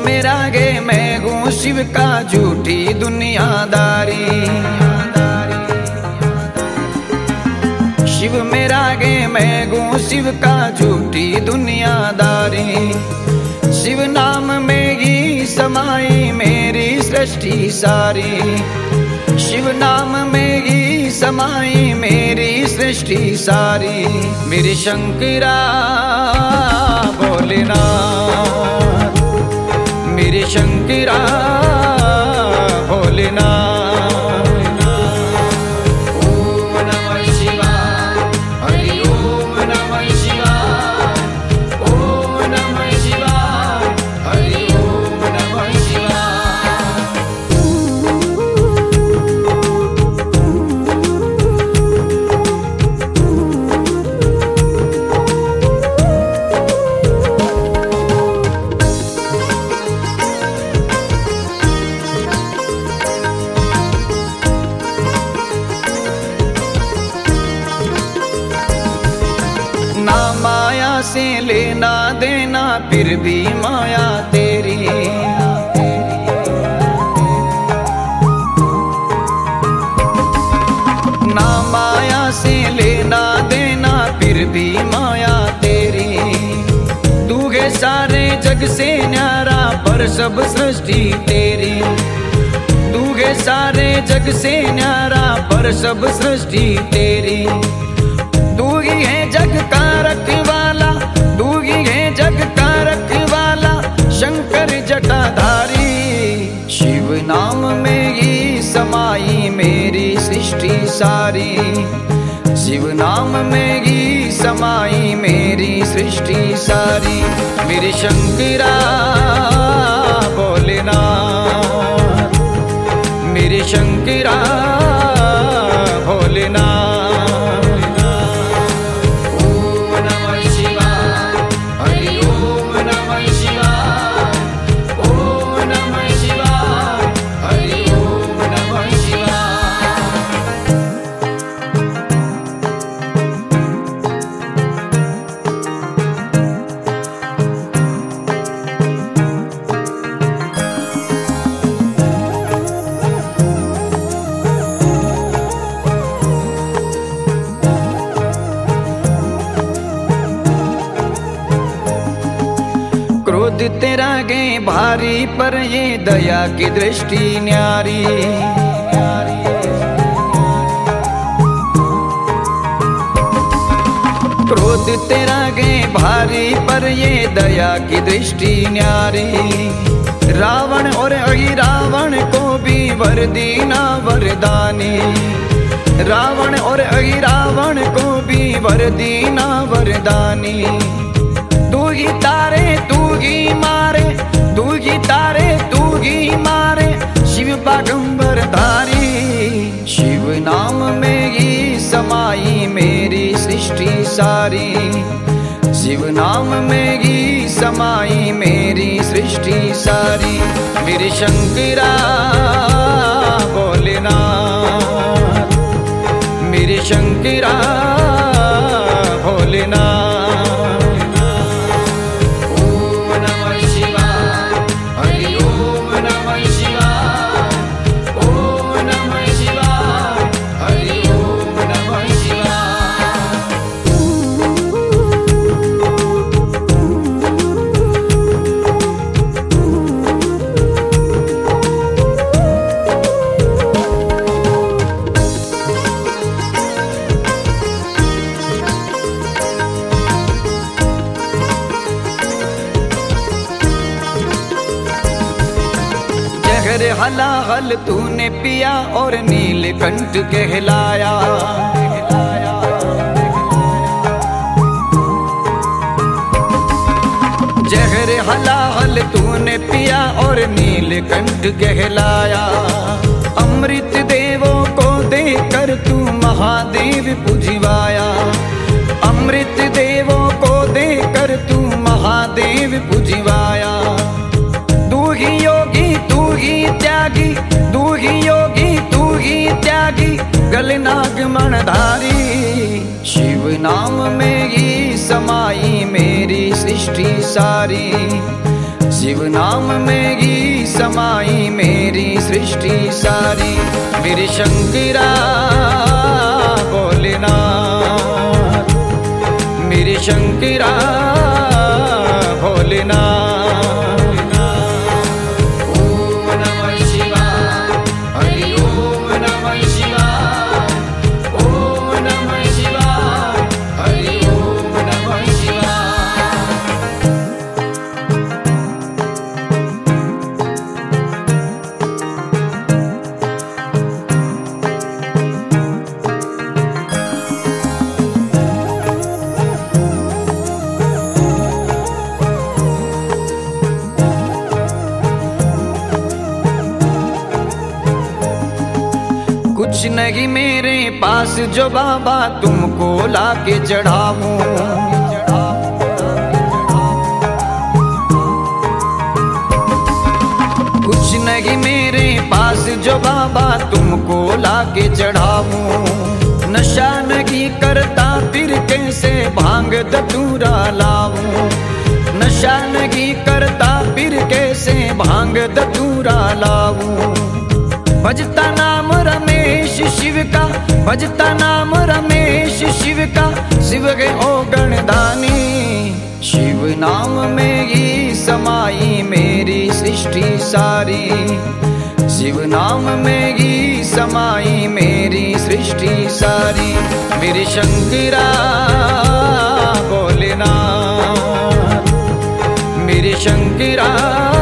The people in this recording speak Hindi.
मेरा गे मैं हूँ शिव का झूठी दुनियादारी। शिव मेरा गे मैं हूँ शिव का झूठी दुनियादारी। शिव नाम में ही समाई मेरी सृष्टि सारी। शिव नाम में ही समाई मेरी सृष्टि सारी। मेरे शंकरा भोलेनाथ, मेरे शंकरा भोलेनाथ। ना माया से लेना देना फिर भी माया तेरी। ना माया से लेना देना फिर भी माया तेरी। तू है सारे जग से न्यारा पर सब सृष्टि तेरी। तू है सारे जग से न्यारा पर सब सृष्टि तेरी। तू ही है जग का रखवाला, तू ही है जग का रखवाला, शंकर जटाधारी। शिव नाम में ही समाई मेरी सृष्टि सारी। शिव नाम में ही समाई मेरी सृष्टि सारी। मेरे शंकरा भोलेनाथ, मेरे शंकरा भोलेनाथ। क्रोध तेरा गे भारी पर ये दया की दृष्टि न्यारी। क्रोध तेरा गे भारी पर ये दया की दृष्टि न्यारी। रावण और अहिरावण को भी वर दीना वरदानी। रावण और अहिरावण को भी वर दीना वरदानी। तू ही तारे तू ही मारे, तू ही तारे तू ही मारे, शिव बागंबर धारी। शिव नाम में ही समाई मेरी सृष्टि सारी। शिव नाम में ही समाई मेरी सृष्टि सारी। मेरे शंकरा भोलेनाथ, मेरे शंकरा भोलेनाथ। जहर हलाहल तूने पिया और नीलकंठ कहलाया। जहर हलाहल तूने पिया और नीलकंठ कहलाया। अमृत देवों को देकर तू महादेव पुजवाया। अमृत देवों को देकर तू महादेव पुजवाया। तू ही योगी तू ही त्यागी, तू ही योगी तू ही त्यागी, गलनाग मणधारी। शिव नाम में ही समाई मेरी सृष्टि सारी। शिव नाम में ही समाई मेरी सृष्टि सारी। मेरे शंकरा भोलेनाथ, मेरे शंकरा भोलेनाथ। कुछ नहीं मेरे पास जो बाबा तुमको लाके चढ़ाऊं, कुछ नहीं मेरे पास जो बाबा तुमको लाके चढ़ाऊं। नशा नहीं करता फिर कैसे भांग धतूरा लाऊं, नशा नहीं करता फिर कैसे भांग धतूरा लाऊं। भजता नाम रमेश शिव का, भजता नाम रमेश शिव का, शिव के ओ गणदानी। शिव नाम में ही समाई मेरी सृष्टि सारी, शिव नाम में ही समाई मेरी सृष्टि सारी। मेरे शंकरा भोलेनाथ, मेरे शंकरा